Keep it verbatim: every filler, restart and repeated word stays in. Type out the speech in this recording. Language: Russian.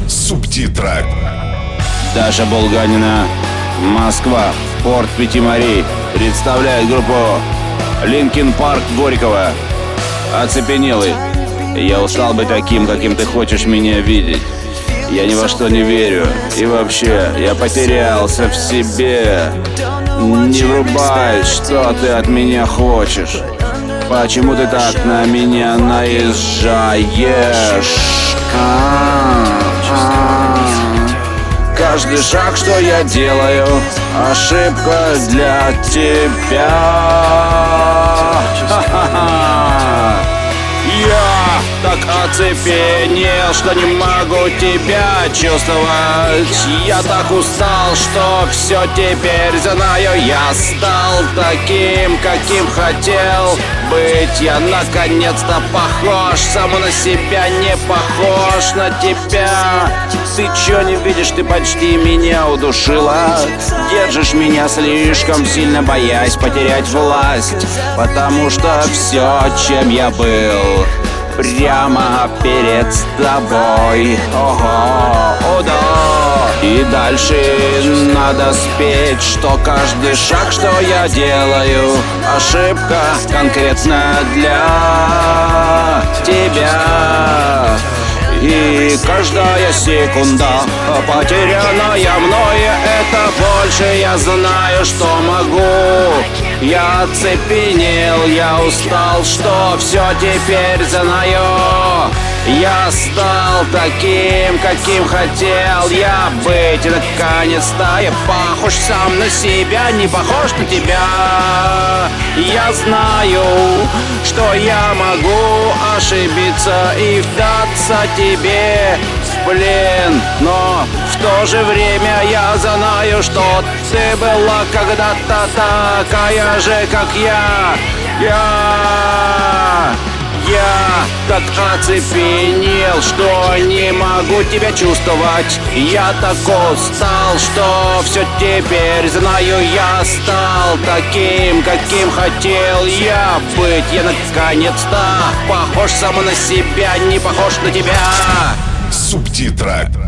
Субтитры. Даша Булганина, Москва, порт Пяти морей. Представляет группу Линкин Парк Горького. Оцепенелый. Я устал быть таким, каким ты хочешь меня видеть. Я ни во что не верю. И вообще, я потерялся в себе. Не врубай, что ты от меня хочешь. Почему ты так на меня наезжаешь? А-а-а. Каждый шаг, что я делаю, ошибка для тебя. Ха-ха-ха. Я так оцепенел, что не могу тебя чувствовать. Я так устал, что все теперь знаю. Я стал таким, каким хотел быть. Я наконец-то похож, сам на себя не похож на тебя. Ты чё не видишь, ты почти меня удушила. Держишь меня слишком сильно, боясь потерять власть. Потому что все, чем я был, прямо перед тобой. Ого, о да. И дальше надо спеть, что каждый шаг, что я делаю, ошибка конкретно для тебя. И каждая секунда, потерянная мною, это больше я знаю, что могу. Я оцепенел, я устал, что все теперь знаю. Я стал таким, каким хотел я быть. И наконец-то я похож сам на себя, не похож на тебя. Я знаю, что я могу ошибиться и вдаться тебе в плен. Но в то же время я знаю, что ты была когда-то такая же, как я. Я... Я так оцепенел, что не могу тебя чувствовать. Я так устал, что все теперь знаю. Я стал таким, каким хотел я быть. Я наконец-то похож сам на себя, не похож на тебя. Субтитры.